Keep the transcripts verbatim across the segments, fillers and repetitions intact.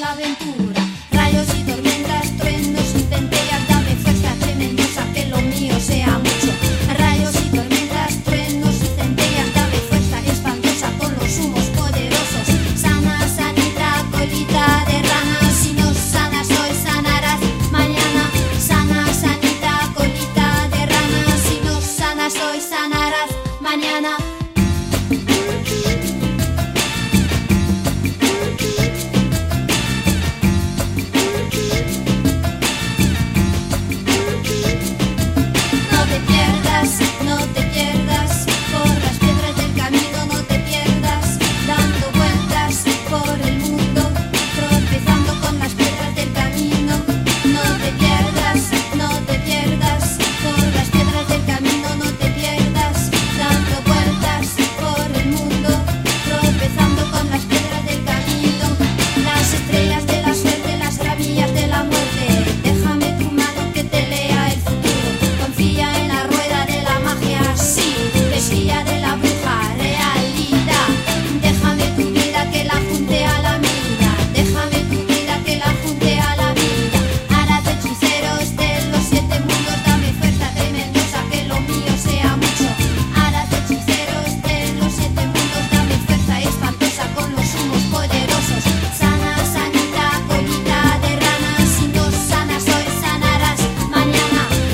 la aventura. Rayos y tormentas, truenos y centellas, dame fuerza tremendosa, que lo mío sea mucho. Rayos y tormentas, truenos y centellas, dame fuerza espantosa con los humos poderosos. Sana, sanita, colita de rana, si no sanas hoy sanarás mañana. Sana, sanita, colita de rana, si no sanas hoy sanarás mañana.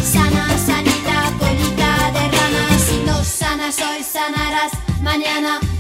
Hoy sanarás mañana.